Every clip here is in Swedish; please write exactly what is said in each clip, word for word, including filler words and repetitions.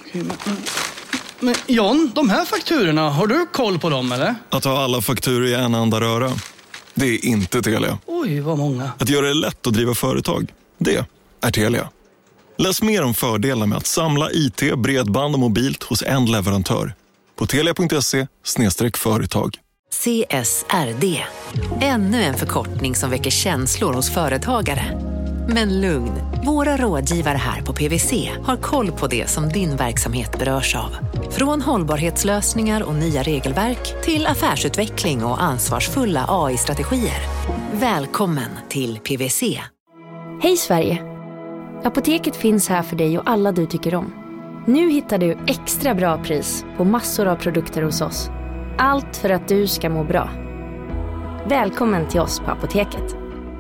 Men, men John, de här fakturorna, har du koll på dem eller? Att ha alla fakturor i en enda röra, det är inte Telia. Oj, vad många. Att göra det lätt att driva företag, det är Telia. Läs mer om fördelarna med att samla I T, bredband och mobilt hos en leverantör på telia punkt se slash företag. C S R D. Ännu en förkortning som väcker känslor hos företagare. Men lugn, våra rådgivare här på P W C har koll på det som din verksamhet berörs av. Från hållbarhetslösningar och nya regelverk till affärsutveckling och ansvarsfulla A I-strategier. Välkommen till P W C. Hej Sverige! Apoteket finns här för dig och alla du tycker om. Nu hittar du extra bra pris på massor av produkter hos oss. Allt för att du ska må bra. Välkommen till oss på Apoteket.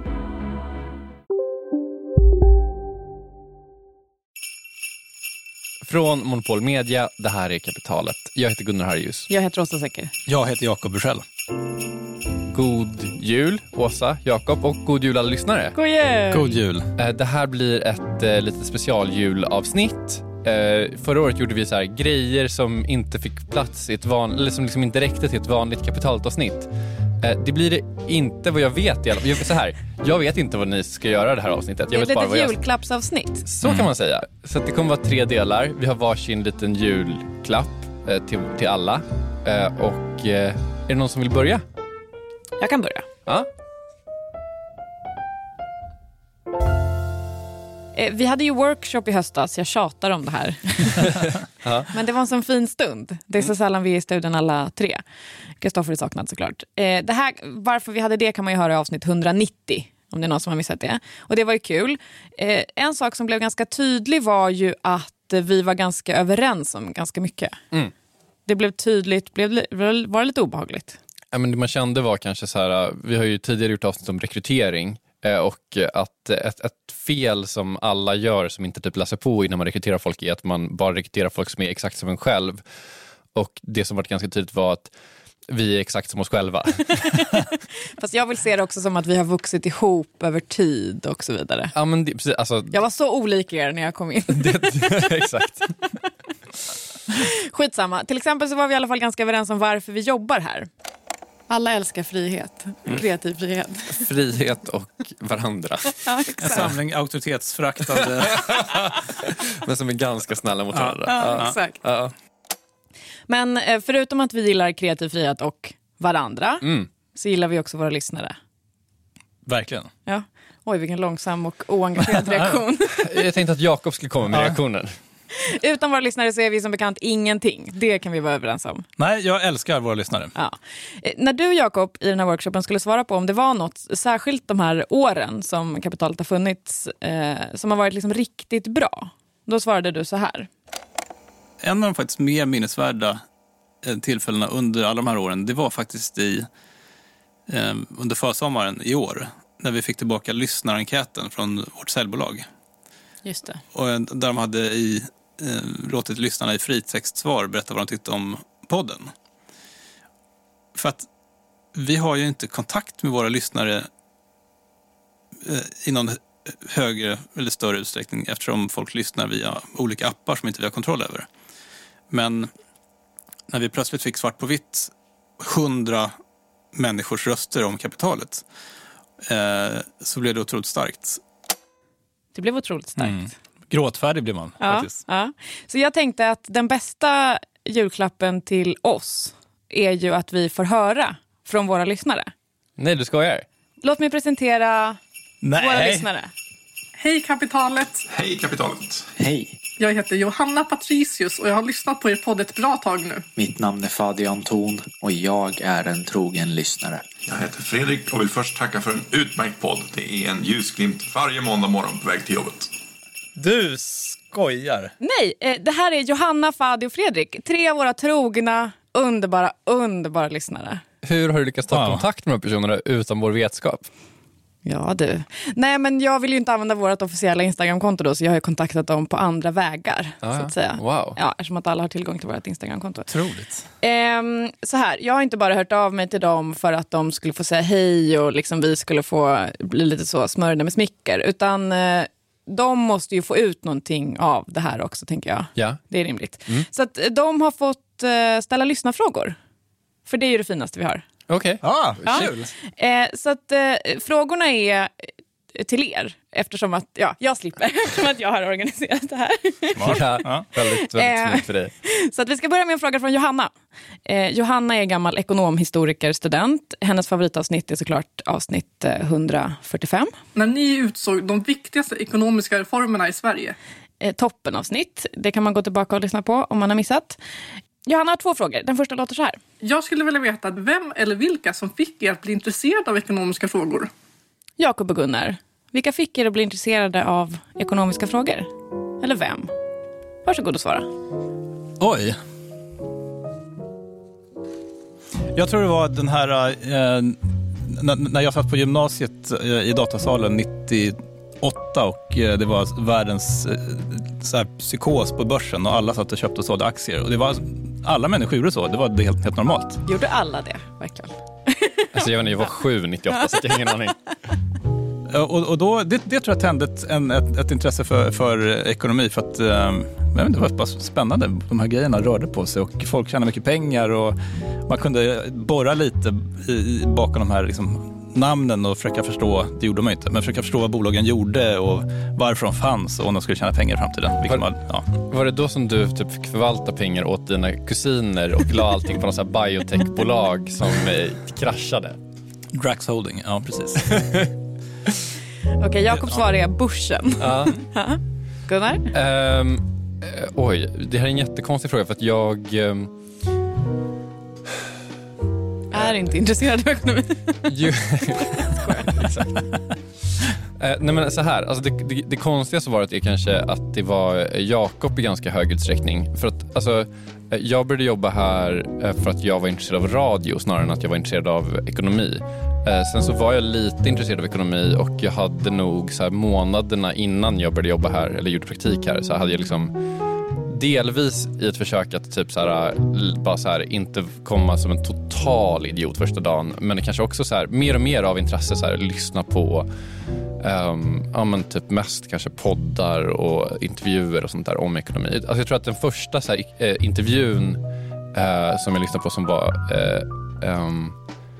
Från Monopol Media, det här är Kapitalet. Jag heter Gunnar Harjus. Jag heter Åsa Säcker. Jag heter Jakob Bursell. God jul, Åsa, Jakob och god jul alla lyssnare. God jul! God jul. Det här blir ett eh, lite specialjulavsnitt. Eh, förra året gjorde vi så här grejer som inte fick plats i ett van, eller som liksom inte räckte till ett vanligt Kapitalet-avsnitt. Eh, det blir det inte vad jag vet i alla fall. Så här, jag vet inte vad ni ska göra det här avsnittet. Jag det vet är bara lite vad jag... julklappsavsnitt. Så kan man säga. Så att det kommer vara tre delar. Vi har varsin liten julklapp eh, till, till alla. Eh, och eh, är det någon som vill börja? Jag kan börja. Ja. Vi hade ju workshop i höstas, jag tjatar om det här. Ja. Men det var en sån fin stund. Det är så sällan vi är i studion alla tre. Kristoffer är saknad såklart. Det här, varför vi hade det kan man ju höra i avsnitt hundranittio, om det är någon som har missat det. Och det var ju kul. En sak som blev ganska tydlig var ju att vi var ganska överens om ganska mycket. Mm. Det blev tydligt, blev, var det lite obehagligt? Ja, men det man kände var kanske så här, vi har ju tidigare gjort avsnitt om rekrytering. Och att ett, ett fel som alla gör som inte typ läser på innan man rekryterar folk är att man bara rekryterar folk som är exakt som en själv. Och det som var ganska tydligt var att vi är exakt som oss själva. Fast jag vill se det också som att vi har vuxit ihop över tid och så vidare. Ja, men det, precis, alltså, jag var så olik er när jag kom in. det, exakt. Skitsamma. Till exempel så var vi i alla fall ganska överens om varför vi jobbar här. Alla älskar frihet. Kreativ frihet. Frihet och varandra. Ja, en samling auktoritetsföraktande. Men som är ganska snälla mot varandra. Ja, ja, exakt. Ja. Men förutom att vi gillar kreativ frihet och varandra mm. så gillar vi också våra lyssnare. Verkligen. Ja. Oj, vilken långsam och oengagerad reaktion. Jag tänkte att Jakob skulle komma med ja. reaktionen. Utan våra lyssnare så är vi som bekant ingenting. Det kan vi vara överens om. Nej, jag älskar våra lyssnare. Ja. När du, Jakob, i den här workshopen skulle svara på om det var något, särskilt de här åren som Kapitalet har funnits, eh, som har varit liksom riktigt bra, då svarade du så här. En av de faktiskt mer minnesvärda tillfällena under alla de här åren, det var faktiskt i eh, under försommaren i år, när vi fick tillbaka lyssnarenkäten från vårt säljbolag. Just det. Och där de hade i, eh, låtit lyssnarna i fritextsvar berätta vad de tyckte om podden. För att vi har ju inte kontakt med våra lyssnare eh, i någon högre eller större utsträckning eftersom folk lyssnar via olika appar som inte vi har kontroll över. Men när vi plötsligt fick svart på vitt hundra människors röster om Kapitalet eh, så blev det otroligt starkt. Det blev otroligt starkt. Mm. Gråtfärdig blir man ja, faktiskt. Ja. Så jag tänkte att den bästa julklappen till oss är ju att vi får höra från våra lyssnare. Nej, du skojar. Låt mig presentera Nej. våra lyssnare. Hej Kapitalet. Hej Kapitalet. Hej. Jag heter Johanna Patricius och jag har lyssnat på er podd ett bra tag nu. Mitt namn är Fadi Anton och jag är en trogen lyssnare. Jag heter Fredrik och vill först tacka för en utmärkt podd. Det är en ljusglimt varje måndag morgon på väg till jobbet. Du skojar. Nej, det här är Johanna, Fadi och Fredrik. Tre av våra trogna, underbara, underbara lyssnare. Hur har du lyckats ta wow. kontakt med de personerna utan vår vetskap? Ja du. Nej, men jag vill ju inte använda vårt officiella Instagramkonto då, så jag har kontaktat dem på andra vägar, ah, så att säga. Wow. Ja, eftersom att alla har tillgång till vårt Instagramkonto. Otroligt. Ehm, så här, jag har inte bara hört av mig till dem för att de skulle få säga hej och liksom vi skulle få bli lite så smörjda med smicker, utan eh, de måste ju få ut någonting av det här också, tänker jag. Ja. Det är rimligt. Mm. Så att de har fått uh, ställa lyssnarfrågor. För det är ju det finaste vi har. Okej. Okay. Ah, ja. kul. Eh, så att eh, frågorna är till er, eftersom att ja, jag slipper, eftersom att jag har organiserat det här. Ja, ja. Väldigt, väldigt snyggt för dig. Så att vi ska börja med en fråga från Johanna. Eh, Johanna är gammal ekonomhistoriker, student. Hennes favoritavsnitt är såklart avsnitt eh, hundrafyrtiofem. När ni utsåg de viktigaste ekonomiska reformerna i Sverige. Eh, toppenavsnitt. Det kan man gå tillbaka och lyssna på om man har missat. Johanna har två frågor. Den första låter så här. Jag skulle vilja veta vem eller vilka som fick er att bli intresserad av ekonomiska frågor. Jakob och Gunnar. Vilka fick er att bli intresserade av ekonomiska frågor? Eller vem? Varsågod och svara. Oj. Jag tror det var den här... Eh, när, när jag satt på gymnasiet eh, i datasalen nittioåtta och eh, det var världens eh, så här, psykos på börsen och alla satt och köpte och sålde aktier. Och det var, alla människor gjorde så. Det var det helt, helt normalt. Gjorde alla det, verkligen? Alltså jag, jag var sju nittioåtta så jag har ingen aning. Och, och då, det, det tror jag tände ett, en, ett, ett intresse för, för ekonomi för att eh, men det var bara spännande. De här grejerna rörde på sig och folk tjänade mycket pengar och man kunde borra lite i, bakom de här liksom, namnen och försöka förstå, det gjorde man inte, men försöka förstå vad bolagen gjorde och varför de fanns och om de skulle tjäna pengar i framtiden. Var, man, ja. var det då som du typ fick förvalta pengar åt dina kusiner och la allting på något så här biotechbolag som eh, kraschade? Drax Holding, ja precis. Okej, okay, Jakobs svar är börsen. Ja. Gunnar? Um, uh, oj, det här är en jättekonstig fråga för att jag... Um, är inte intresserad av ekonomi. ju, Exakt. Uh, nej men så här, alltså det, det, det konstigaste var att det kanske att det var Jakob i ganska hög utsträckning. För att alltså, jag började jobba här för att jag var intresserad av radio snarare än att jag var intresserad av ekonomi. Sen så var jag lite intresserad av ekonomi och jag hade nog så här månaderna innan jag började jobba här eller gjorde praktik här så hade jag liksom delvis i ett försök att typ så här, bara så här, inte komma som en total idiot första dagen, men kanske också så här, mer och mer av intresse så här, lyssna på um, ja, men typ mest kanske poddar och intervjuer och sånt där om ekonomi. Alltså jag tror att den första så här, eh, intervjun eh, som jag lyssnade på som var eh, um,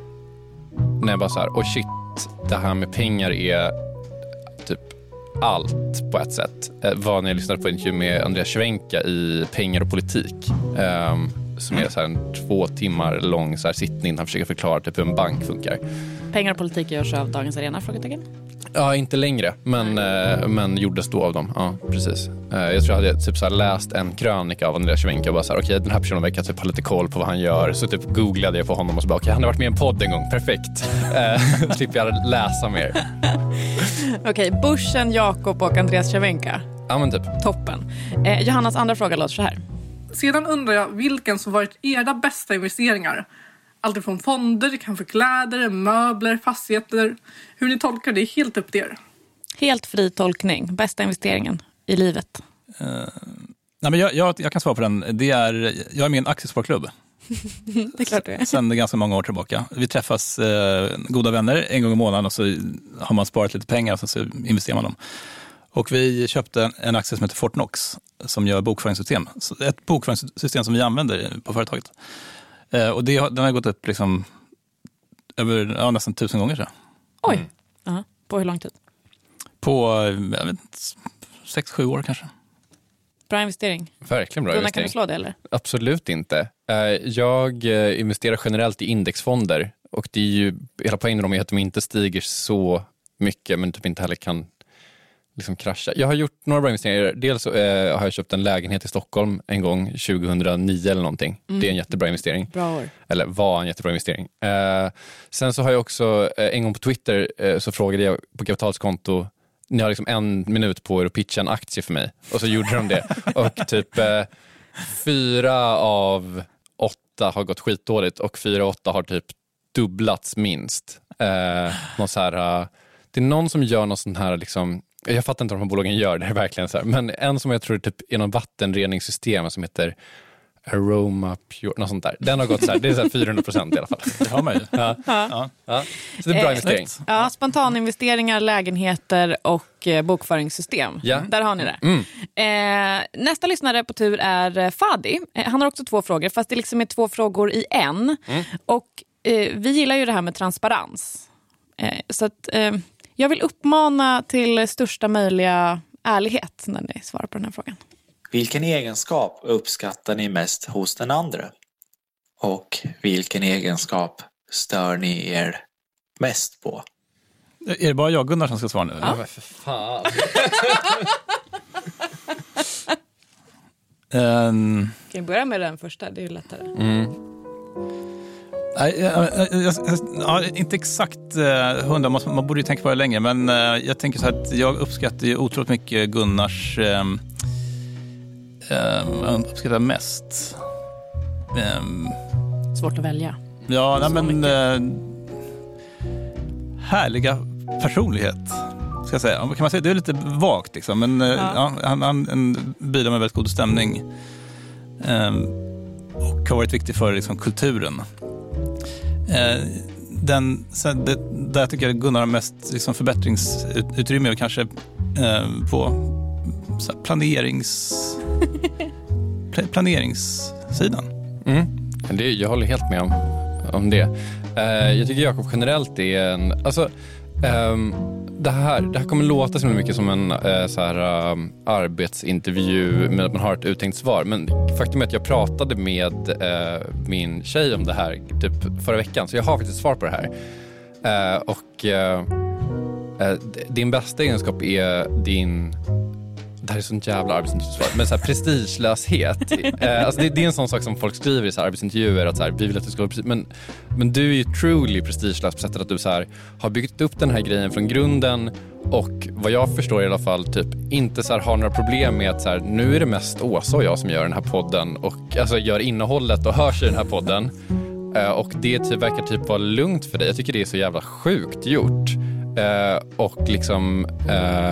när jag bara så här, oh shit, det här med pengar är typ allt på ett sätt. Eh, var när jag lyssnade på en intervju med Andreas Schwenka i Pengar och politik. Eh, som är så här en två timmar lång så här sittning där han försöker förklara typ hur en bank funkar. Pengar och politik görs av Dagens Arena, frågetecken? Ja, inte längre, men, eh, men gjordes då av dem. Ja, precis. Eh, jag tror jag hade typ så här läst en krönika av Andreas Schwenka och bara så här, okej, okay, den här personen verkar typ ha lite koll på vad han gör. Så typ googlade jag på honom och så bara, okej, okay, han har varit med i en podd en gång, perfekt. Eh, slipper jag läsa mer. Okej, okay, Börsen, Jakob och Andreas Schwenka. Ja, men typ. Toppen. Eh, Johannas andra fråga låter så här. Sedan undrar jag vilken som varit era bästa investeringar. Allt ifrån fonder, kanske kläder, möbler, fastigheter. Hur ni tolkar det är helt upp till er. Helt fri tolkning. Bästa investeringen i livet. Uh, nej men jag, jag, jag kan svara på den. Det är, jag är med i en aktiesparklubb. Det är klart du är. Sen ganska många år tillbaka. Vi träffas eh, goda vänner en gång i månaden och så har man sparat lite pengar och så investerar man dem. Och vi köpte en aktie som heter Fortnox som gör bokföringssystem. Ett bokföringssystem som vi använder på företaget. Eh, och det, den har gått upp liksom över ja, nästan tusen gånger. Så. Oj, mm. uh-huh. På hur lång tid? På jag vet, sex, sju år kanske. Bra investering. Verkligen bra Gunnar, investering. Kan du slå det eller? Absolut inte. Jag investerar generellt i indexfonder och det är ju, hela poängen med dem är att de inte stiger så mycket men typ inte heller kan liksom krascha. Jag har gjort några bra investeringar. Dels eh, har jag köpt en lägenhet i Stockholm en gång, tjugohundranio eller någonting. Mm. Det är en jättebra investering. Bra år. Eller var en jättebra investering. Eh, sen så har jag också, eh, en gång på Twitter eh, så frågade jag på kapitalskonto, ni har liksom en minut på er att pitcha en aktie för mig. Och så gjorde de det. Och typ eh, fyra av åtta har gått skitdåligt och fyra av åtta har typ dubblats minst. Eh, någon så här, uh, det är någon som gör någon sån här liksom, jag fattar inte vad de här bolagen gör, det är verkligen så här. Men en som jag tror typ är någon vattenreningssystem som heter Aroma Pure, något sånt där. Den har gått så här, det är så här fyrahundra procent i alla fall. Det har man ju. Ja. Ja. Ja. Så det är bra Eh, investering. Ja, spontaninvesteringar, lägenheter och eh, bokföringssystem. Ja. Där har ni det. Mm. Eh, nästa lyssnare på tur är eh, Fadi. Eh, han har också två frågor, fast det liksom är två frågor i en. Mm. Och eh, vi gillar ju det här med transparens. Eh, så att eh, jag vill uppmana till största möjliga ärlighet när ni svarar på den här frågan. Vilken egenskap uppskattar ni mest hos den andra? Och vilken egenskap stör ni er mest på? Är det bara jag Gunnar som ska svara nu? Ja, men för fan. um, Kan vi börja med den första? Det är ju lättare. Mm. Nej, jag, jag, jag, ja, inte exakt uh, hundra, man, man borde ju tänka på det längre, men uh, jag tänker så här att jag uppskattar ju otroligt mycket Gunnars um, um, uppskattar mest um, Svårt att välja. ja, nej, men uh, härliga personlighet ska jag säga. Kan man säga, det är lite vagt liksom, men uh, Ja. ja, han, han en, bidrar med väldigt god stämning um, och har varit viktig för liksom, kulturen. Eh, den, så det, där tycker jag Gunnar har mest liksom, förbättringsutrymme och kanske eh, på så här, planerings pl- planeringssidan. Mm. Det, jag håller helt med om, om det. Uh, jag tycker Jakob generellt är en... Alltså, um, det, här, det här kommer låta så mycket som en uh, så här, um, arbetsintervju med att man har ett uttänkt svar. Men faktum är att jag pratade med uh, min tjej om det här typ förra veckan. Så jag har faktiskt svar på det här. Uh, och uh, uh, din bästa egenskap är din... Det här är sån jävla arbetsintervjusvar. Men så här, prestigelöshet. eh, alltså det, det är en sån sak som folk skriver i så här arbetsintervjuer. Att så här, vi vill att du ska vara precis. Men, men du är ju truly prestigelös på sättet att du så här, har byggt upp den här grejen från grunden. Och vad jag förstår i alla fall typ inte så här, har några problem med att så här, nu är det mest Åsa och jag som gör den här podden. Och alltså gör innehållet och hörs i den här podden. Eh, och det typ, verkar typ vara lugnt för dig. Jag tycker det är så jävla sjukt gjort. Eh, och liksom... Eh,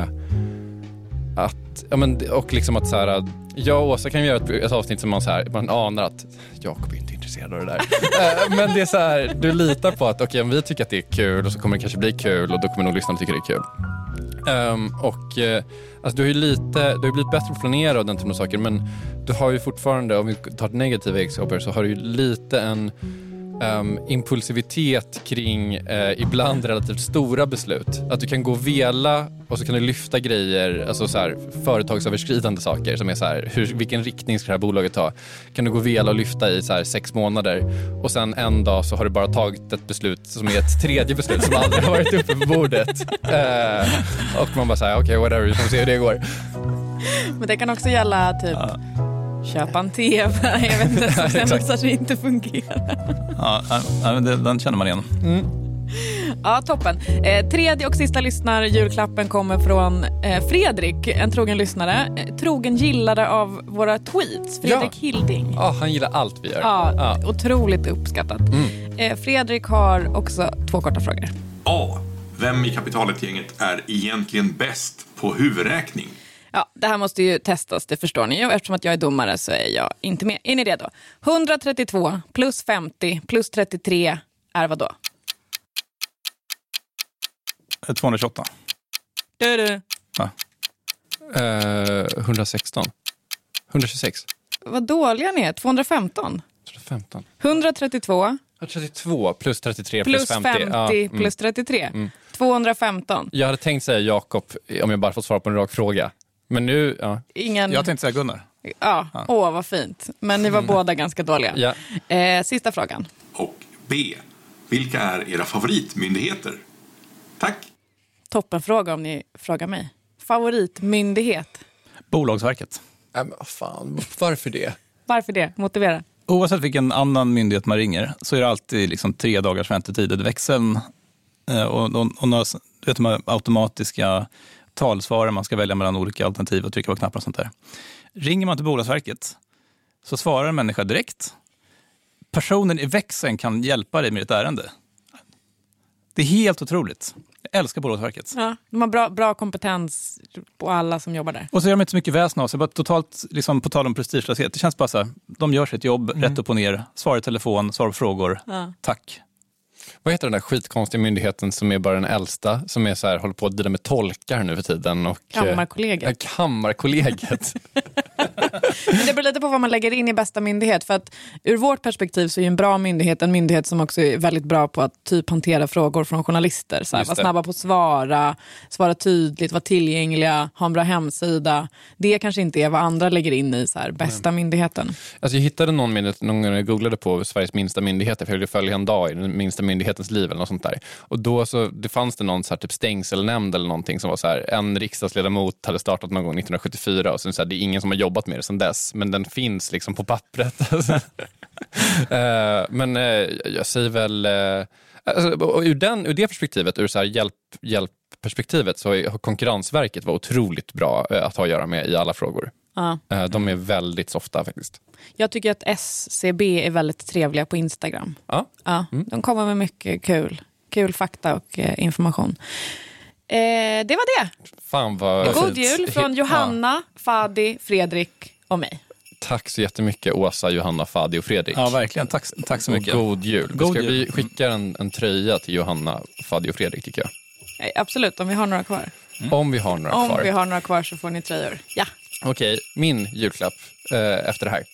Att, ja men, och liksom att så här, jag och Åsa kan göra ett, ett avsnitt som man, så här, man anar att Jakob är inte intresserad av det där. uh, men det är så här, du litar på att okej, okay, om vi tycker att det är kul och så kommer det kanske bli kul och då kommer nog lyssnarna tycka det är kul. Um, och uh, alltså, du har ju lite, du har blivit bättre på att planera och den typen av saker, men du har ju fortfarande, om vi tar negativa egenskaper, så har du ju lite en Um, impulsivitet kring uh, ibland relativt stora beslut. Att du kan gå och vela och så kan du lyfta grejer, alltså så här, företagsöverskridande saker som är så här, hur, vilken riktning ska det här bolaget ta? Kan du gå och vela och lyfta i så här, sex månader och sen en dag så har du bara tagit ett beslut som är ett tredje beslut som aldrig har varit uppe på bordet. Uh, och man bara säger okej, okay, whatever, vi får se hur det går. Men det kan också gälla typ ja. Köpa en tv, jag vet inte, som sen också att det inte fungerar. Ja, ja det, den känner man igen. Mm. Ja, toppen. Eh, tredje och sista lyssnar julklappen kommer från eh, Fredrik, en trogen lyssnare. Eh, trogen gillare av våra tweets. Fredrik ja. Hilding. Ja, han gillar allt vi gör. Ja, ja. Otroligt uppskattat. Mm. Eh, Fredrik har också två korta frågor. A. Vem i kapitalet-gänget är egentligen bäst på huvudräkning? Ja, det här måste ju testas, det förstår ni ju. Eftersom att jag är domare så är jag inte med. Är ni redo? etthundratrettiotvå plus femtio plus trettiotre är vad då? tvåhundratjugoåtta. Du, du. Ja. Uh, hundrasexton. hundratjugosex. Vad dåliga ni är. tvåhundrafemton. tvåhundrafemton. etthundratrettiotvå. trettiotvå plus trettiotre plus, plus femtio. femtio ja, mm. plus trettiotre. Mm. tvåhundrafemton. Jag hade tänkt säga Jakob om jag bara fått svara på en rak fråga. Men nu, ja. Ingen... Jag tänkte säga Gunnar. Ja, åh ja. Vad fint. Men ni var mm. båda ganska dåliga. Ja. Eh, sista frågan. Och B. Vilka är era favoritmyndigheter? Tack. Toppenfråga om ni frågar mig. Favoritmyndighet? Bolagsverket. Äh, men fan, varför det? Varför det? Motivera. Oavsett vilken annan myndighet man ringer så är det alltid liksom tre dagars väntetid i växeln. Och, och, och några vet man, automatiska talsvarare man ska välja mellan olika alternativ och trycka på knappar och sånt där. Ringer man till Bolagsverket så svarar en människa direkt. Personen i växeln kan hjälpa dig med ett ärende. Det är helt otroligt. Jag älskar Bolagsverket. Ja, de har bra, bra kompetens på alla som jobbar där. Och så gör de inte så mycket väsen av sig. Bara totalt, liksom, på tal om prestigelöshet. Det känns bara så här, de gör sitt jobb mm. rätt upp och ner. Svarar i telefon, svarar på frågor. Ja. Tack. Vad heter den där skitkonstiga myndigheten som är bara den äldsta, som är så här, håller på att dela med tolkar nu för tiden? Och, Kammarkollegiet. Eh, kammarkollegiet. Men det beror lite på vad man lägger in i bästa myndighet. För att ur vårt perspektiv så är en bra myndighet en myndighet som också är väldigt bra på att typ hantera frågor från journalister. Så här, vara snabba på att svara, svara tydligt, vara tillgängliga, ha en bra hemsida. Det kanske inte är vad andra lägger in i så här, bästa mm. myndigheten. Alltså jag hittade någon myndighet, någon gång jag googlade på Sveriges minsta myndigheter, för jag ville följa en dag i den minsta myndighetens liv eller något sånt där. Och då så, det fanns det någon så här typ stängselnämnd eller någonting som var så här, en riksdagsledamot hade startat någon gång nittonhundrasjuttiofyra och sen så här, det är ingen som har jobbat med det sedan dess, men den finns liksom på pappret. uh, men uh, jag säger väl uh, alltså, ur, den, ur det perspektivet, ur så här hjälp, hjälpperspektivet, så har Konkurrensverket var otroligt bra uh, att ha att göra med i alla frågor. Uh. Uh, de är väldigt softa faktiskt. Jag tycker att S C B är väldigt trevliga på Instagram. Uh. Ja, mm. De kommer med mycket kul, kul fakta och uh, information. Eh, det var det. Fan vad God fint. jul från Johanna, ja. Fadi, Fredrik och mig. Tack så jättemycket Åsa, Johanna, Fadi och Fredrik. Ja, verkligen. Tack, tack så mycket. Och god jul. God Ska jul. vi skicka en, en tröja till Johanna, Fadi och Fredrik tycker jag. Nej, absolut, om vi har några kvar. Mm. Om vi har några om kvar. Om vi har några kvar så får ni tröjor. Ja. Okej, min julklapp eh, efter det här.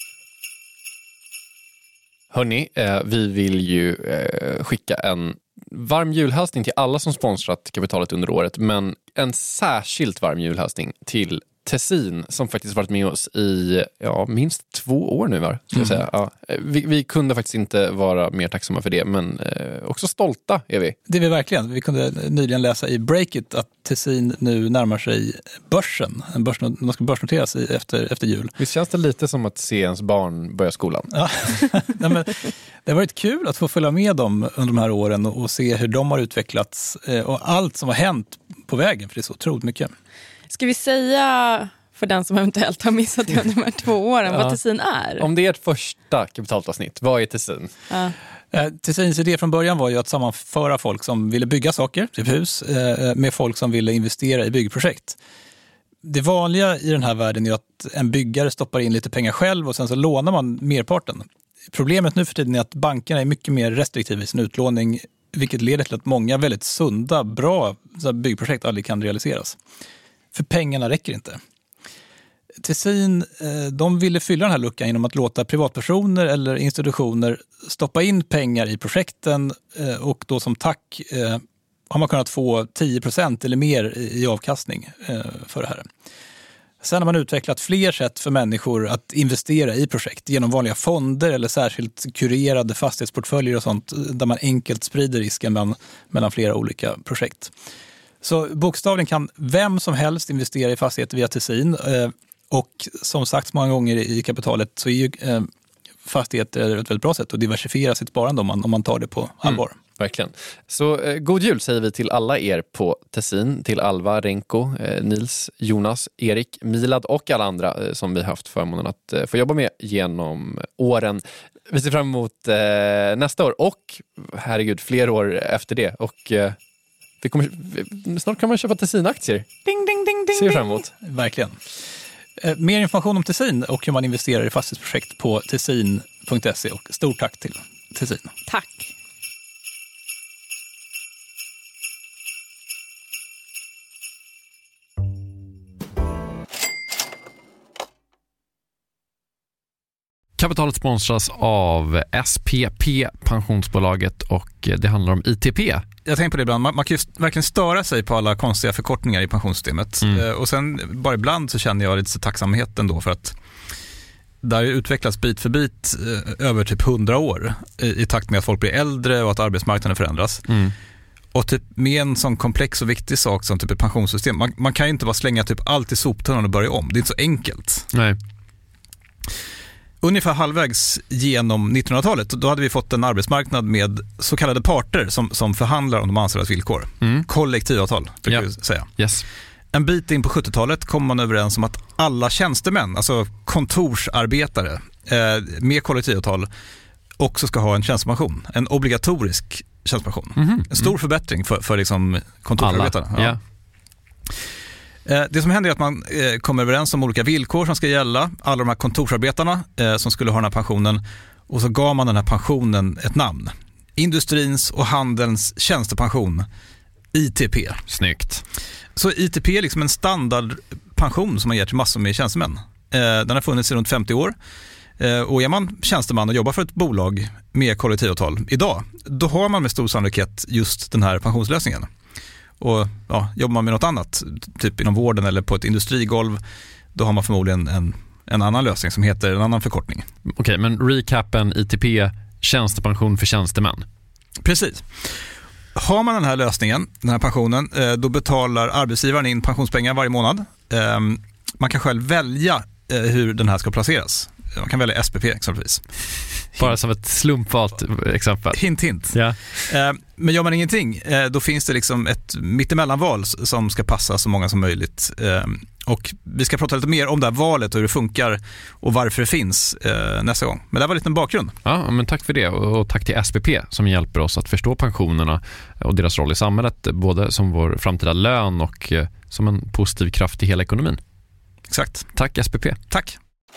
Hörrni, eh, vi vill ju eh, skicka en varm julhälsning till alla som sponsrat Kapitalet under året, men en särskilt varm julhälsning till Tessin som faktiskt varit med oss i ja, minst två år nu, va? Ska jag säga. Ja, vi, vi kunde faktiskt inte vara mer tacksamma för det, men eh, också stolta är vi. Det är vi verkligen. Vi kunde nyligen läsa i Breakit att Tessin nu närmar sig börsen. En börs, de ska börsnoteras i, efter, efter jul. Visst känns det lite som att se ens barn börja skolan? Ja. Nej, men det har varit kul att få följa med dem under de här åren och, och se hur de har utvecklats eh, och allt som har hänt på vägen, för det är så otroligt mycket. Ska vi säga för den som eventuellt har missat det under de här två åren, ja. vad Tessin är? Om det är ett första kapitalavsnitt, vad är Tessin? Ja. Eh, Tessins idé från början var ju att sammanföra folk som ville bygga saker, typ hus, eh, med folk som ville investera i byggprojekt. Det vanliga i den här världen är att en byggare stoppar in lite pengar själv och sen så lånar man merparten. Problemet nu för tiden är att bankerna är mycket mer restriktiva i sin utlåning, vilket leder till att många väldigt sunda, bra byggprojekt aldrig kan realiseras. För pengarna räcker inte. Tessin, de ville fylla den här luckan genom att låta privatpersoner eller institutioner stoppa in pengar i projekten, och då som tack har man kunnat få tio procent eller mer i avkastning för det här. Sen har man utvecklat fler sätt för människor att investera i projekt genom vanliga fonder eller särskilt kurerade fastighetsportföljer och sånt, där man enkelt sprider risken mellan, mellan flera olika projekt. Så bokstavligen kan vem som helst investera i fastigheter via Tessin, och som sagt många gånger i kapitalet så är ju fastigheter ett väldigt bra sätt att diversifiera sitt sparande om man, om man tar det på allvar. Mm. Verkligen. Så eh, god jul säger vi till alla er på Tessin, till Alva, Renko, eh, Nils, Jonas, Erik, Milad och alla andra eh, som vi haft förmånen att eh, få jobba med genom åren. Vi ser fram emot eh, nästa år och herregud, fler år efter det. Och eh, vi kommer, vi, snart kan man köpa Tessin-aktier. Ding, ding, ding, ding, ser vi fram emot. Verkligen. Eh, mer information om Tessin och hur man investerar i fastighetsprojekt på tessin punkt se, och stort tack till Tessin. Tack. Kapitalet sponsras av S P P, pensionsbolaget, och det handlar om I T P. Jag tänker på det ibland, man, man kan ju verkligen störa sig på alla konstiga förkortningar i pensionssystemet. Mm. Och sen bara ibland så känner jag lite så tacksamhet ändå för att det har utvecklats bit för bit över typ hundra år i, i takt med att folk blir äldre och att arbetsmarknaden förändras. Mm. Och typ med en sån komplex och viktig sak som typ ett pensionssystem, man, man kan ju inte bara slänga typ allt i soptunnan och börja om. Det är inte så enkelt. Nej. Ungefär halvvägs genom nittonhundratalet, då hade vi fått en arbetsmarknad med så kallade parter som, som förhandlar om de anställdas villkor. Mm. Kollektivavtal, brukar yeah. vi säga. Yes. En bit in på sjuttiotalet kom man överens om att alla tjänstemän, alltså kontorsarbetare eh, med kollektivavtal, också ska ha en tjänstepension. En obligatorisk tjänstepension. Mm-hmm. En stor mm. förbättring för, för liksom kontorsarbetarna. Alla. Ja. Ja. Det som händer är att man kommer överens om olika villkor som ska gälla. Alla de här kontorsarbetarna som skulle ha den här pensionen. Och så gav man den här pensionen ett namn. Industrins och handelns tjänstepension. I T P. Snyggt. Så I T P är liksom en standardpension som man ger till massor med tjänstemän. Den har funnits i runt femtio år. Och är man tjänsteman och jobbar för ett bolag med kollektivavtal idag, då har man med stor sannolikhet just den här pensionslösningen. Och ja, jobbar man med något annat, typ inom vården eller på ett industrigolv, då har man förmodligen en, en annan lösning som heter en annan förkortning. Okej, okay, men recapen I T P, tjänstepension för tjänstemän. Precis. Har man den här lösningen, den här pensionen, då betalar arbetsgivaren in pensionspengar varje månad. Man kan själv välja hur den här ska placeras. Man kan välja S P P exempelvis. Bara som ett slumpvalt exempel. Hint, hint. Ja. Men gör man ingenting, då finns det liksom ett mittemellanval som ska passa så många som möjligt. Och vi ska prata lite mer om det här valet och hur det funkar och varför det finns nästa gång. Men det var lite en bakgrund. Ja, men tack för det. Och tack till S P P som hjälper oss att förstå pensionerna och deras roll i samhället. Både som vår framtida lön och som en positiv kraft i hela ekonomin. Exakt. Tack S P P. Tack.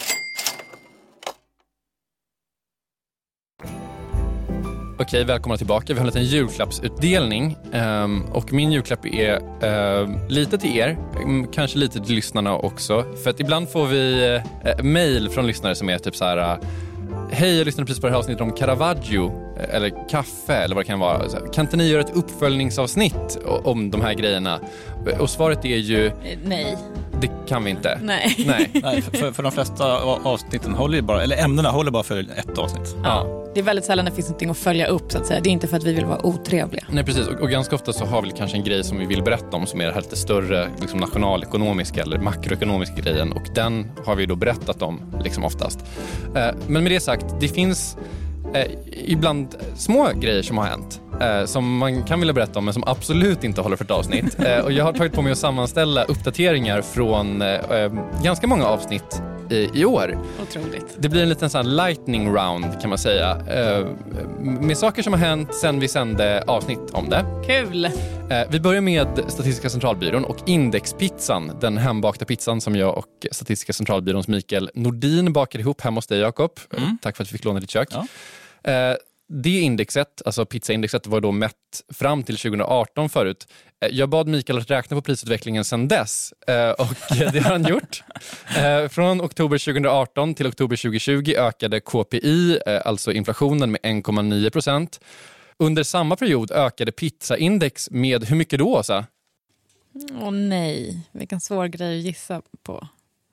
Okej, välkomna tillbaka. Vi har en liten julklappsutdelning um, och min julklapp är uh, lite till er, kanske lite till lyssnarna också. För att ibland får vi uh, mejl från lyssnare som är typ så här: hej, jag lyssnade precis på det här avsnittet om Caravaggio eller kaffe eller vad det kan vara. Så, kan inte ni göra ett uppföljningsavsnitt om de här grejerna? Och svaret är ju nej. Det kan vi inte. Nej. Nej. Nej, för, för de flesta avsnitten håller ju bara, eller ämnena håller bara för ett avsnitt. Ja. Det är väldigt sällan det finns någonting att följa upp så att säga. Det är inte för att vi vill vara otrevliga. Nej, precis. Och, och ganska ofta så har vi kanske en grej som vi vill berätta om som är det här lite större liksom nationalekonomiska eller makroekonomiska grejen. Och den har vi då berättat om liksom oftast. Eh, men med det sagt, det finns eh, ibland små grejer som har hänt. Eh, som man kan vilja berätta om men som absolut inte håller för ett avsnitt. Eh, och jag har tagit på mig att sammanställa uppdateringar från eh, ganska många avsnitt i, i år. Otroligt. Det blir en liten sån här lightning round kan man säga. Eh, med saker som har hänt sen vi sände avsnitt om det. Kul! Eh, vi börjar med Statistiska centralbyrån och indexpizzan. Den hembakta pizzan som jag och Statistiska centralbyråns Mikael Nordin bakade ihop hemma hos dig, Jakob. Mm. Tack för att vi fick låna ditt kök. Ja. Eh, Det indexet, alltså pizzaindexet, var då mätt fram till tjugo arton förut. Jag bad Mikael att räkna på prisutvecklingen sedan dess och det har han gjort. Från oktober tjugo arton till oktober tjugo tjugo ökade K P I, alltså inflationen, med en komma nio procent. Under samma period ökade pizzaindex med hur mycket då, Åsa? Åh nej, vilken svår grej att gissa på.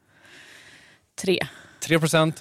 Tre. Tre procent.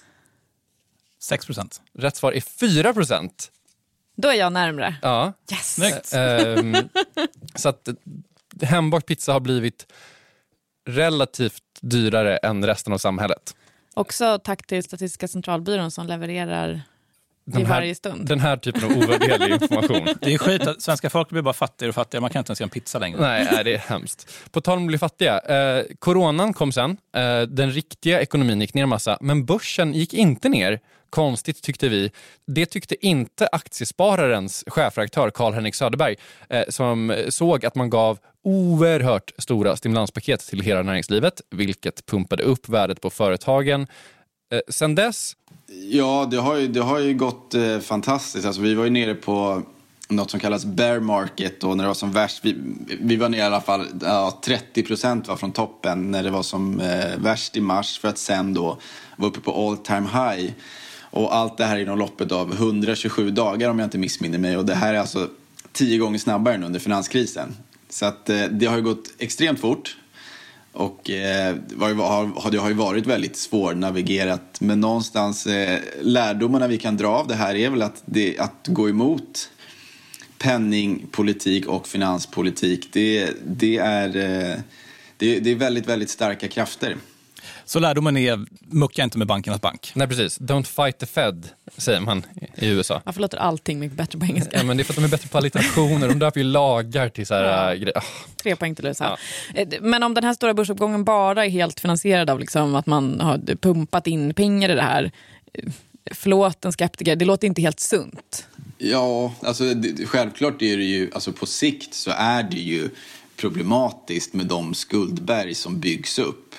sex procent. Rätt svar är fyra procent. Då är jag närmare. Ja. Yes. Ehm, så att hembakt pizza har blivit relativt dyrare än resten av samhället. Också tack till Statistiska centralbyrån som levererar den i här, varje stund. Den här typen av ovärderlig information. Det är skit att svenska folk blir bara fattigare och fattigare. Man kan inte ens göra en pizza längre. Nej, nej, det är hemskt. På tal om att bli fattiga. Eh, coronan kom sen. Eh, den riktiga ekonomin gick ner en massa. Men börsen gick inte ner. Konstigt tyckte vi. Det tyckte inte Aktiespararens chefredaktör Carl-Henrik Söderberg eh, som såg att man gav oerhört stora stimulanspaket till hela näringslivet, vilket pumpade upp värdet på företagen. Eh, sen dess... Ja, det har ju, det har ju gått eh, fantastiskt. Alltså, vi var ju nere på något som kallas bear market och när det var som värst, vi, vi var nere i alla fall ja, trettio procent var från toppen när det var som eh, värst i mars, för att sen då vara uppe på all time high. Och allt det här inom loppet av hundratjugosju dagar om jag inte missminner mig. Och det här är alltså tio gånger snabbare än under finanskrisen. Så att eh, det har ju gått extremt fort. Och eh, har, det har ju varit väldigt svårnavigerat. Men någonstans eh, lärdomarna vi kan dra av det här är väl att, det, att gå emot penningpolitik och finanspolitik. Det, det, är, eh, det, det är väldigt, väldigt starka krafter. Så lärdomen är, mucka inte med bankernas bank. Nej, precis. Don't fight the Fed, säger man i U S A. Varför låter allting mycket bättre på engelska? Ja, men det är för att de är bättre på alliterationer. De döper ju lagar till så här ja. grejer. Oh. Tre poäng till Lusa. Ja. Men om den här stora börsuppgången bara är helt finansierad av liksom att man har pumpat in pengar i det här, förlåt en skeptiker, det låter inte helt sunt. Ja, alltså det, självklart är det ju, alltså på sikt så är det ju problematiskt med de skuldberg som byggs upp.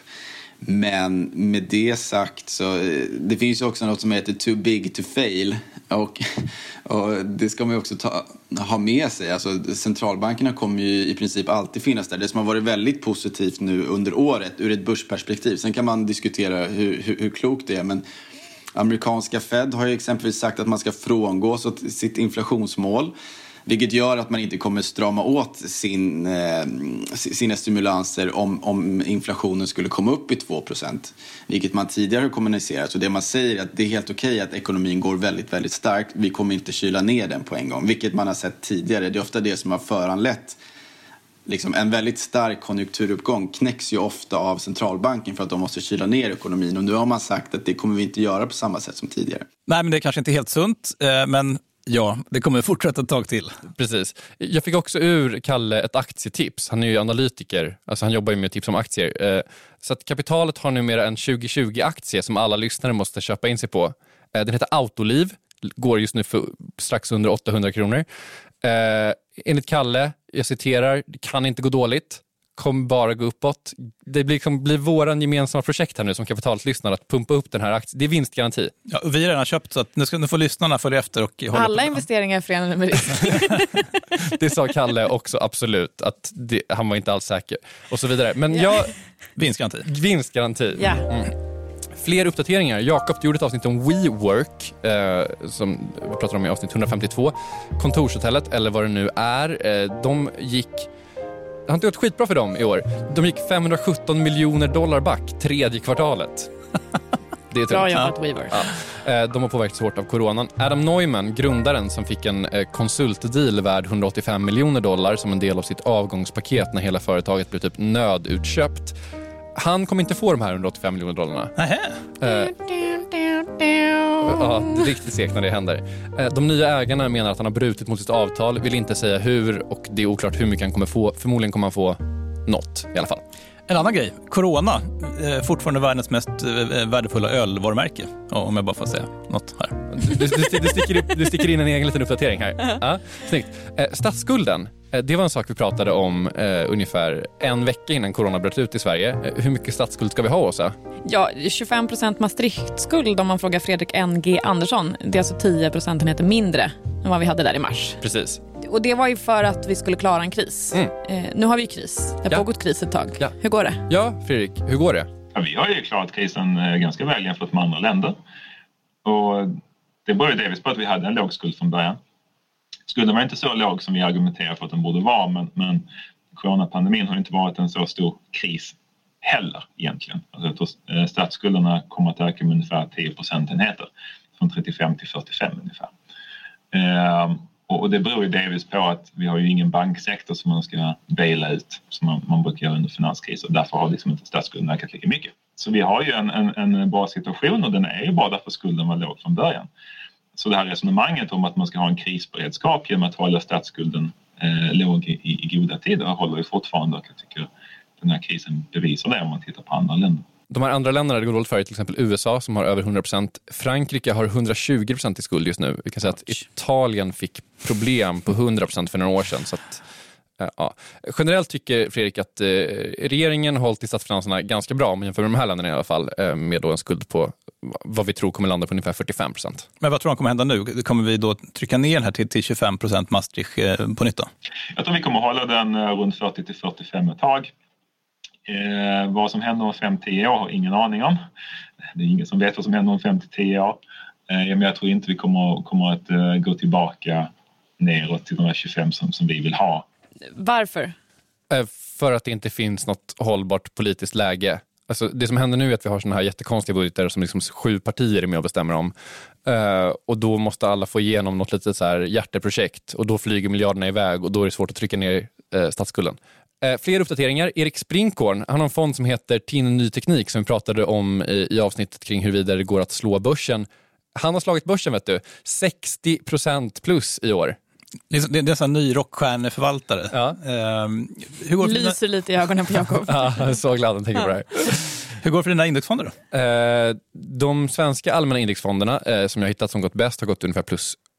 Men med det sagt så det finns ju också något som heter too big to fail och, och det ska man ju också ta, ha med sig. Alltså centralbankerna kommer ju i princip alltid finnas där. Det som har varit väldigt positivt nu under året ur ett börsperspektiv. Sen kan man diskutera hur, hur, hur klokt det är, men amerikanska Fed har ju exempelvis sagt att man ska frångå sitt inflationsmål. Vilket gör att man inte kommer strama åt sin, eh, sina stimulanser om, om inflationen skulle komma upp i två procent. Vilket man tidigare har kommunicerat. Så det man säger är att det är helt okej att ekonomin går väldigt, väldigt starkt. Vi kommer inte kyla ner den på en gång. Vilket man har sett tidigare. Det är ofta det som har föranlett. Liksom en väldigt stark konjunkturuppgång knäcks ju ofta av centralbanken för att de måste kyla ner ekonomin. Och nu har man sagt att det kommer vi inte göra på samma sätt som tidigare. Nej, men det är kanske inte helt sunt, eh, men... Ja, det kommer fortsätta ett tag till. Precis. Jag fick också ur Kalle ett aktietips. Han är ju analytiker, alltså han jobbar ju med tips om aktier. Så att Kapitalet har numera en tjugo tjugo-aktie som alla lyssnare måste köpa in sig på. Den heter Autoliv, går just nu för strax under åttahundra kronor. Enligt Kalle, jag citerar, det kan inte gå dåligt. Kommer bara gå uppåt. Det blir, liksom, blir våran gemensamma projekt här nu som Kapitalet lyssnar att pumpa upp den här aktien. Det är vinstgaranti. Ja, vi har redan köpt så att nu ska nu få lyssnarna följa efter och hålla alla på. investeringar är förenade med risk. Det sa Kalle också, absolut. Att det, han var inte alls säker. Och så vidare. Men jag... Ja. Vinstgaranti. Vinstgaranti. Ja. Mm. Fler uppdateringar. Jakob gjorde ett avsnitt om WeWork eh, som vi pratar om i avsnitt hundrafemtiotvå. Kontorshotellet, eller vad det nu är. Eh, de gick... Det har inte gått skitbra för dem i år. De gick femhundrasjutton miljoner dollar back tredje kvartalet. Det är bra jobbat, WeWork. Ja. De har påverkats hårt av coronan. Adam Neumann, grundaren som fick en konsultdeal värd hundraåttiofem miljoner dollar som en del av sitt avgångspaket när hela företaget blev typ nödutköpt. Han kommer inte få de här hundraåttiofem miljoner dollarna. Nähä. Uh, Ja, det är riktigt segt när det händer. De nya ägarna menar att han har brutit mot sitt avtal, vill inte säga hur och det är oklart hur mycket han kommer få. Förmodligen kommer han få något i alla fall. En annan grej, Corona, fortfarande världens mest värdefulla ölvarumärke, om jag bara får säga något här. Du, du, du, sticker, upp, du sticker in en egen liten uppdatering här. Uh-huh. Ja, snyggt. Statsskulden, det var en sak vi pratade om eh, ungefär en vecka innan corona bröt ut i Sverige. Hur mycket statsskuld ska vi ha, Åsa? Ja, tjugofem procent Maastricht-skuld om man frågar Fredrik N G Andersson. Det är alltså tio procentenheter mindre än vad vi hade där i mars. Precis. Och det var ju för att vi skulle klara en kris. Mm. Eh, nu har vi kris. Det har ja. pågått kris ett tag. Ja. Hur går det? Ja, Fredrik, hur går det? Ja, vi har ju klarat krisen eh, ganska väl jämfört med andra länder. Och det beror ju delvis på att vi hade en låg skuld från början. Skulden var inte så låg som vi argumenterar för att den borde vara, men, men coronapandemin har inte varit en så stor kris heller egentligen. Alltså, statsskulderna kommer att öka med ungefär tio procentenheter från trettiofem till fyrtiofem ungefär. Eh, och det beror ju delvis på att vi har ju ingen banksektor som man ska baila ut som man, man brukar göra under finanskriser. Därför har liksom inte statsskulden ökat lika mycket. Så vi har ju en, en, en bra situation och den är ju bara därför skulden var låg från början. Så det här resonemanget om att man ska ha en krisberedskap genom att hålla statsskulden eh, låg i, i, i goda tider håller ju fortfarande, och jag tycker den här krisen bevisar det om man tittar på andra länder. De här andra länderna det går dåligt för, till exempel U S A som har över hundra procent. Frankrike har hundratjugo procent i skuld just nu. Vi kan säga att Italien fick problem på hundra procent för några år sedan. Så att, äh, ja. Generellt tycker Fredrik att eh, regeringen har hållit i statsfinanserna ganska bra, men jämför med de här länderna i alla fall, eh, med då en skuld på vad vi tror kommer landa på ungefär fyrtiofem procent. Men vad tror han kommer hända nu? Kommer vi då trycka ner den här till, till tjugofem procent Maastricht eh, på nytt då? Jag tror vi kommer hålla den eh, runt fyrtio till fyrtiofem ett tag. Eh, vad som händer om fem till tio år har ingen aning om. Det är ingen som vet vad som händer om fem till tio år. Eh, men jag tror inte vi kommer, kommer att eh, gå tillbaka neråt till de tjugofem som, som vi vill ha. Varför? Eh, för att det inte finns något hållbart politiskt läge. Alltså, det som händer nu är att vi har såna här jättekonstiga budgetar som liksom sju partier är med och bestämmer om. Uh, och då måste alla få igenom något litet så här hjärteprojekt. Och då flyger miljarderna iväg och då är det svårt att trycka ner uh, statsskulden. Uh, fler uppdateringar. Erik Sprinkorn, han har en fond som heter TIN Ny Teknik som vi pratade om i, i avsnittet kring huruvida det går att slå börsen. Han har slagit börsen, vet du. sextio procent plus i år. Det är, det är en sån ny rockstjärneförvaltare. Ja. Uh, hur går lyser dina... lite i ögonen på Jakob. Ja, jag är så glad att tänka på det här. Hur går det för dina indexfonder då? Uh, de svenska allmänna indexfonderna uh, som jag hittat som gått bäst har gått ungefär plus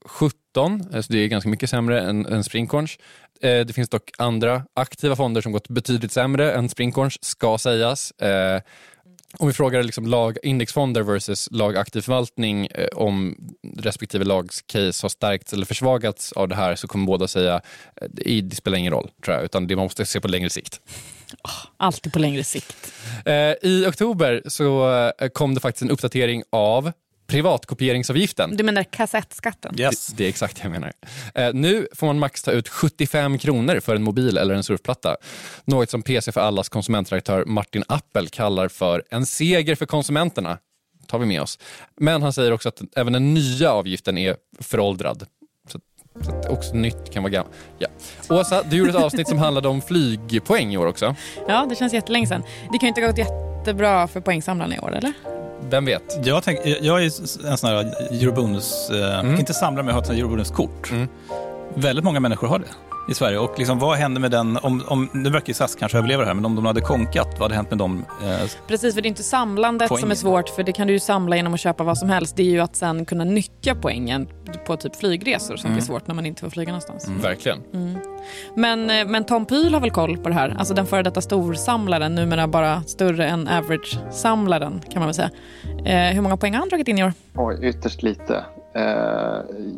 sjutton, så det är ganska mycket sämre än, än Sprinkorns. Eh, det finns dock andra aktiva fonder som gått betydligt sämre än Sprinkorns, ska sägas. Eh, om vi frågar liksom lag indexfonder versus lagaktiv förvaltning, eh, om respektive lags case har stärkts eller försvagats av det här, så kommer båda säga eh, det spelar ingen roll, tror jag, utan det man måste se på längre sikt. Oh, alltid på längre sikt. Eh, I oktober så eh, kom det faktiskt en uppdatering av privatkopieringsavgiften. Du menar kassettskatten? Yes. Det, det är exakt det jag menar. Eh, nu får man max ta ut sjuttiofem kronor för en mobil eller en surfplatta. Något som P C för allas konsumentredaktör Martin Appel kallar för en seger för konsumenterna. Tar vi med oss. Men han säger också att även den nya avgiften är föråldrad. Så, så att också nytt kan vara gammalt. Ja. Åsa, du gjorde ett avsnitt som handlade om flygpoäng i år också. Ja, det känns jättelänge sedan. Det kan ju inte ha gått jättebra för poängsamlarna i år, eller? Vem vet? Jag, tänk, jag är en sån här Eurobonus, eh, mm. inte samlar med att ha ett Eurobonuskort. Mm. Väldigt många människor har det i Sverige. Och liksom, vad händer med den, om, om, nu verkar ju S A S kanske överleva det här, men om de hade konkat, vad hade hänt med dem? Eh, Precis, för det är inte samlandet poängen som är svårt, för det kan du ju samla genom att köpa vad som helst. Det är ju att sen kunna nyttja poängen på typ flygresor som mm. är svårt när man inte får flyga någonstans. Mm. Verkligen. Mm. Men, men Tom Pyl har väl koll på det här? Alltså den före detta storsamlaren, numera bara större än average-samlaren kan man väl säga. Eh, hur många poäng har han dragit in i år? Oj, ytterst lite. Eh,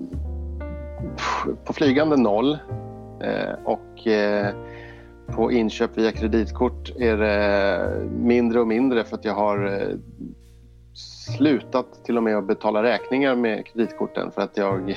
på flygande noll. Eh, och eh, på inköp via kreditkort är det mindre och mindre, för att jag har eh, slutat till och med att betala räkningar med kreditkorten, för att jag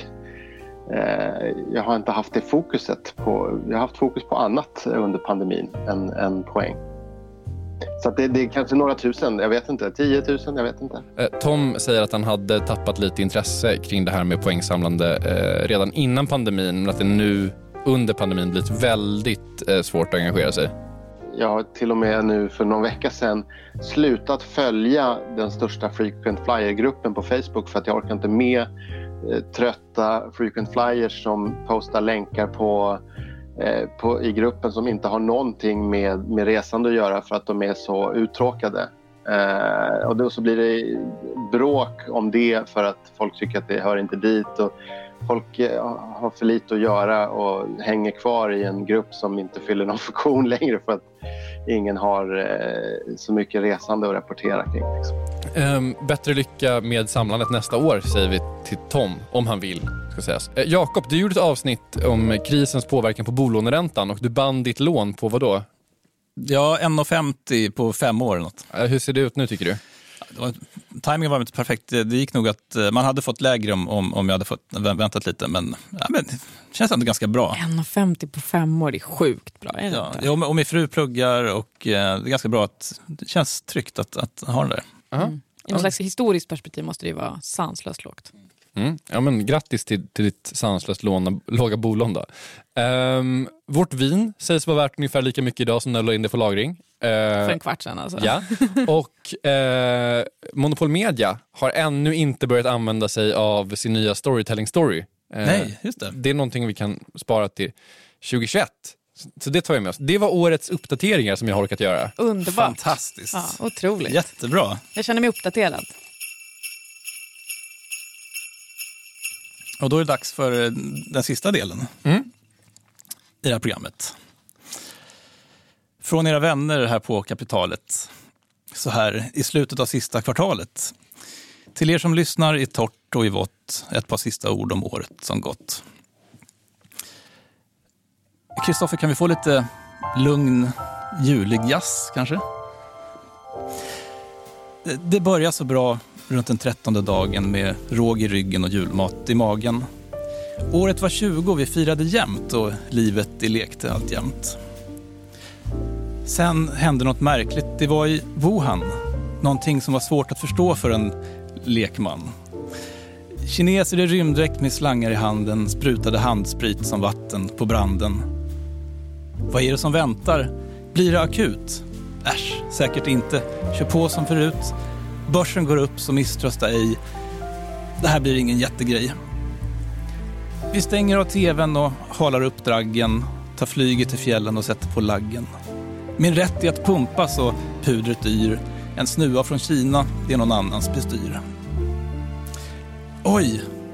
eh, jag har inte haft det fokuset på, jag har haft fokus på annat under pandemin än, än poäng. Så att det, det är kanske några tusen, jag vet inte, tio tusen, jag vet inte. Tom säger att han hade tappat lite intresse kring det här med poängsamlande eh, redan innan pandemin, men att det nu under pandemin blivit väldigt eh, svårt att engagera sig. Jag har till och med nu för någon vecka sedan slutat följa den största frequent flyer-gruppen på Facebook, för att jag orkar inte med eh, trötta frequent flyers som postar länkar på, eh, på, i gruppen som inte har någonting med, med resande att göra, för att de är så uttråkade. Eh, och då så blir det bråk om det, för att folk tycker att det hör inte dit, och folk har för lite att göra och hänger kvar i en grupp som inte fyller någon funktion längre, för att ingen har eh, så mycket resande att rapportera kring. Liksom. Um, bättre lycka med samlandet nästa år, säger vi till Tom, om han vill, ska sägas. Uh, Jakob, du gjorde ett avsnitt om krisens påverkan på bolåneräntan, och du band ditt lån på vad då? Ja, en komma femtio på fem år eller något. Uh, hur ser det ut nu, tycker du? Det var, timingen var inte perfekt. Det gick nog att man hade fått lägre om, om, om jag hade fått väntat lite, men, ja, men det känns ändå ganska bra. en komma femtio på fem år, det är sjukt bra. Är det ja, ja, och min fru pluggar, och eh, det är ganska bra att det känns tryggt att, att ha det där. Mm. I något slags historiskt perspektiv måste det vara sanslöst lågt. Mm. Ja, men grattis till, till ditt sanslöst låna, låga bolån då. Um, vårt vin sägs vara värt ungefär lika mycket idag som när du la in det på lagring. Uh, För en kvart sedan alltså. Ja, och uh, Monopol Media har ännu inte börjat använda sig av sin nya storytelling story. Uh, Nej, just det. Det är någonting vi kan spara till tjugohundratjugoett. Så det tar vi med oss. Det var årets uppdateringar som jag har orkat göra. Underbart. Fantastiskt. Ja, otroligt. Jättebra. Jag känner mig uppdaterad. Och då är det dags för den sista delen mm. i det här programmet. Från era vänner här på Kapitalet, så här i slutet av sista kvartalet. Till er som lyssnar i torrt och i vått, ett par sista ord om året som gått. Kristoffer, kan vi få lite lugn, julig jazz kanske? Det börjar så bra runt den trettonde dagen med råg i ryggen och julmat i magen. Året var tjugo, vi firade jämt och livet det lekte allt jämt. Sen hände något märkligt. Det var i Wuhan. Någonting som var svårt att förstå för en lekman. Kineser i rymddräkt med slangar i handen sprutade handsprit som vatten på branden. Vad är det som väntar? Blir det akut? Äsch, säkert inte. Kör på som förut. Börsen går upp, så misströsta ej. Det här blir ingen jättegrej. Vi stänger av tvn och halar upp draggen. Tar flyget till fjällen och sätter på laggen. Min rätt är att pumpa så pudret dyr. En snuva från Kina, det är någon annans bestyr. Oj,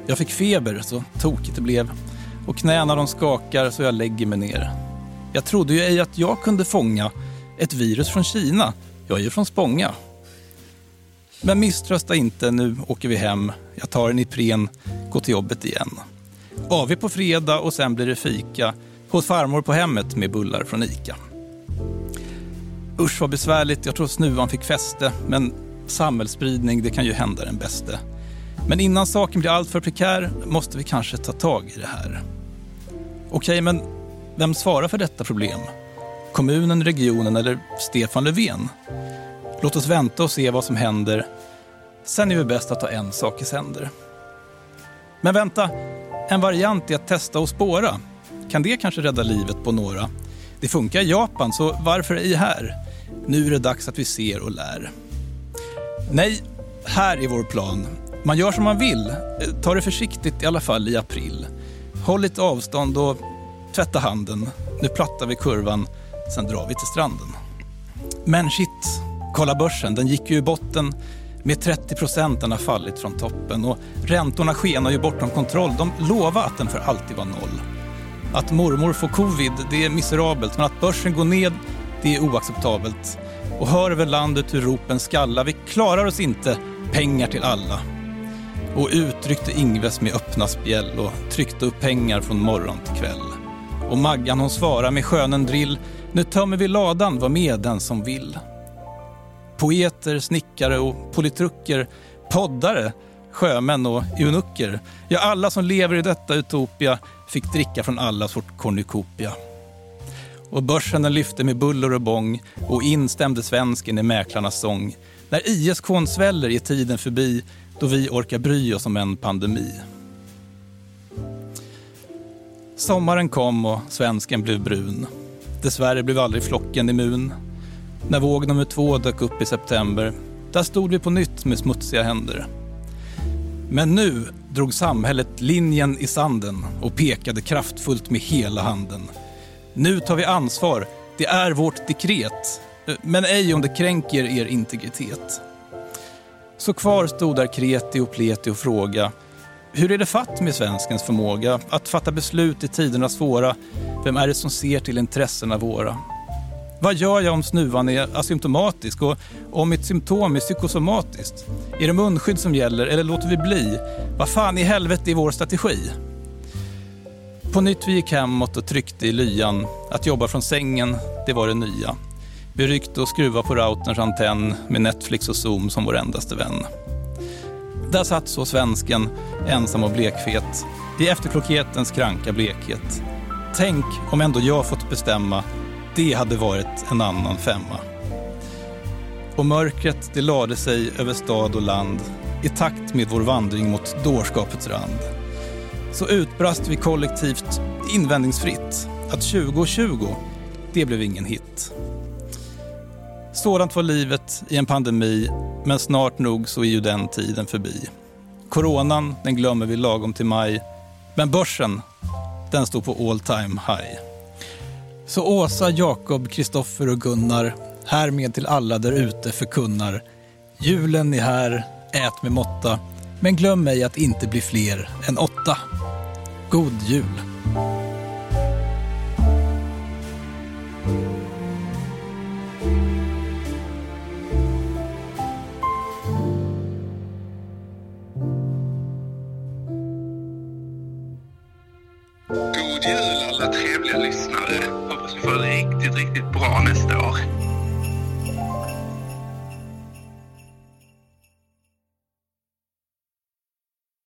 Jag fick feber, så tokigt det blev. Och knäna de skakar så jag lägger mig ner. Jag trodde ju ej att jag kunde fånga ett virus från Kina. Jag är ju från Spånga. Men misströsta inte, nu åker vi hem. Jag tar en Ipren, går till jobbet igen. Av vi på fredag och sen blir det fika hos farmor på hemmet med bullar från Ica. Usch vad besvärligt, jag tror snuvan fick fäste. Men samhällsspridning, det kan ju hända den bäste. Men innan saken blir allt för prekär måste vi kanske ta tag i det här. Okej, men vem svarar för detta problem? Kommunen, regionen eller Stefan Löfven? Låt oss vänta och se vad som händer. Sen är det bäst att ta en sak i sänder. Men vänta, en variant är att testa och spåra. Kan det kanske rädda livet på några? Det funkar i Japan, så varför ej här? Nu är det dags att vi ser och lär. Nej, här är vår plan. Man gör som man vill. Ta det försiktigt i alla fall i april. Håll lite avstånd och tvätta handen. Nu plattar vi kurvan, sen drar vi till stranden. Men shit, kolla börsen. Den gick ju i botten. Med trettio procent den har fallit från toppen. Och räntorna skenar ju bortom kontroll. De lovar att den för alltid var noll. Att mormor får covid, det är miserabelt. Men att börsen går ned, det är oacceptabelt. Och hör över landet hur ropen skalla. Vi klarar oss inte, pengar till alla. Och uttryckte Ingves med öppna spjäll och tryckte upp pengar från morgon till kväll. Och Maggan hon svarar med skönen drill. Nu tömmer vi ladan, var med den som vill. Poeter, snickare och politrucker, poddare, sjömän och eunucker. Ja, alla som lever i detta utopia fick dricka från alla sort kornukopia. Och börsen den lyfte med buller och bång och instämde svensken i mäklarnas sång. När I S K sväller är tiden förbi då vi orkar bry oss om en pandemi. Sommaren kom och svensken blev brun. Dessvärre blev aldrig flocken immun. När våg nummer två dök upp i september, där stod vi på nytt med smutsiga händer. Men nu drog samhället linjen i sanden och pekade kraftfullt med hela handen. Nu tar vi ansvar, det är vårt dekret, men ej om det kränker er integritet. Så kvar stod där kreti och pleti och fråga: hur är det fatt med svenskens förmåga att fatta beslut i tiderna svåra? Vem är det som ser till intressena våra? Vad gör jag om snuvan är asymptomatisk och om mitt symptom är psykosomatiskt? Är det munskydd som gäller eller låter vi bli? Vad fan i helvete är vår strategi? På nytt vi gick hemåt och tryckte i lyan. Att jobba från sängen, det var det nya. Vi ryckte och skruvade på routerns antenn med Netflix och Zoom som vår endaste vän. Där satt så svensken, ensam och blekfet, i efterklokhetens kranka blekhet. Tänk om ändå jag fått bestämma, det hade varit en annan femma. Och mörkret det lade sig över stad och land i takt med vår vandring mot dårskapets rand. Så utbrast vi kollektivt invändningsfritt att tjugo tjugo, det blev ingen hit. Sådant var livet i en pandemi, men snart nog så är ju den tiden förbi. Coronan, den glömmer vi lagom till maj, men börsen, den står på all time high. Så Åsa, Jakob, Kristoffer och Gunnar, härmed till alla där ute förkunnar: julen är här, ät med måtta, men glöm ej att inte bli fler än åtta. God jul! God jul alla trevliga lyssnare. Hoppas vi får det riktigt, riktigt bra nästa år.